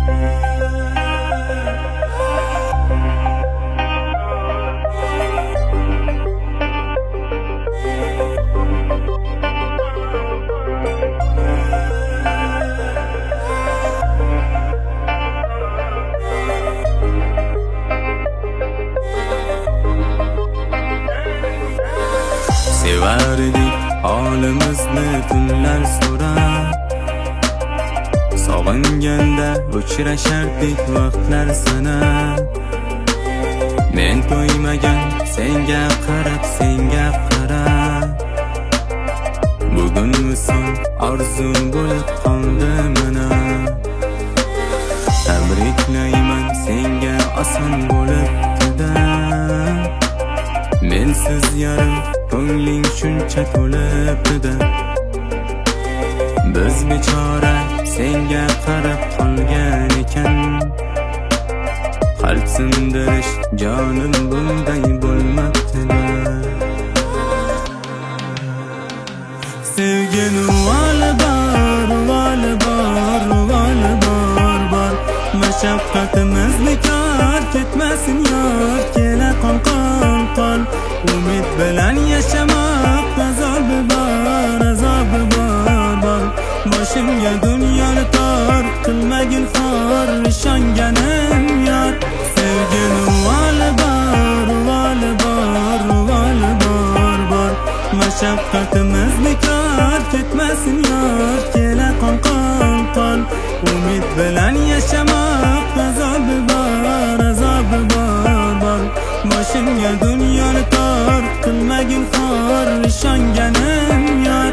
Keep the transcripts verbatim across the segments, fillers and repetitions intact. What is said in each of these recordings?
Sevardik holimizni tunlar so'rab, sog'inganda uchrashardik vaqtlar sanab. Men to'ymagan senga qarab, senga qarab, bugun misol orzu bo'lib qoldi mana. Tabriklayman senga oson bo'libdi-da, mensiz yarim ko'ngling shuncha to'libdi-da. Biz bechora senga qarab qolgan ekan, qalb sindirish jonim bunday bo'lmabdi-da. Sevgin vali bor, vali bor, vali bor, bor. Mashaqqatimizni kor ketmasin yor, kela qon qon qon. Umid bilan yashamoq azobi bor, azobi bor, bor. Boshimga dunyoni tor qilmagin xor, ishonganim yor. Sevgin vali bor, vali bor, vali bor, bor. Mashaqqatimizni kor ketmasin yor, kela qon qon qon. Umid bilan yashamoq azobi bor, azobi bor, bor. Boshimga dunyoni tor qilmagin xor, ishonganim yor.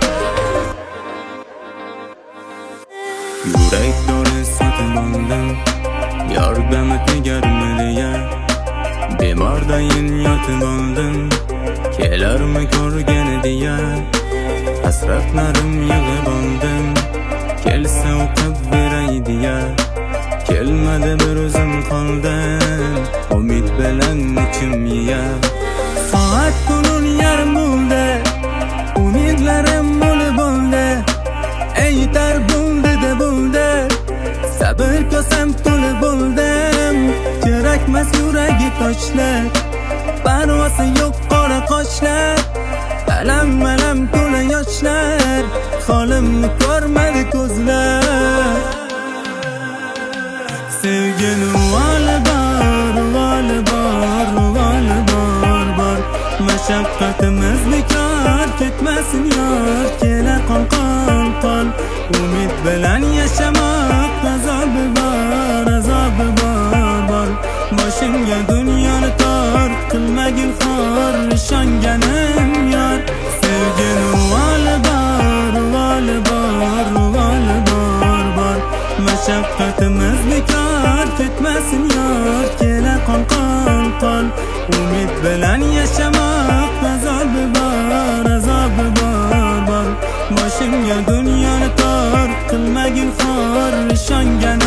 Yurak dori sotib oldim, yordami tegarmi deya. Bemordayin yotib oldim, kelarmi ko'rgani deya. Hasratlarim yig'ib oldim, kelsa o'qib beray deya. Kelmadi bir o'zim qoldim, umid bilan ichim yiya. Soat kunun yarim bo'ldi, umidlarim bo'lib bo'ldi. Aytar bo'ldi-da bo'ldi, sabr kosam to'lib bo'ldim. Kerakmas yuragi toshlar, parvosi yo'q qora qoshlar. Alam-alam to'la yoshlar, holimni ko'rmadi ko'zlar. Sevgin vali bor, vali bor, vali bor, bor. Mashaqqatimizni kor ketmasin yor, kela qon qon qon. Umid bilan yashamoq azobi bor, azobi bor, bor. Boshimga dunyoni tor qilmagin xor, ishonganim yor. Sevgin vali bor, vali bor, vali bor, bor. Mashaqqatimizni kor ketmasin yor, kela qon qon qon. Umid bilan yashamoq azobi bor, azobi bor, bor. Boshimga dunyoni tor qilmagin xor, ishonganim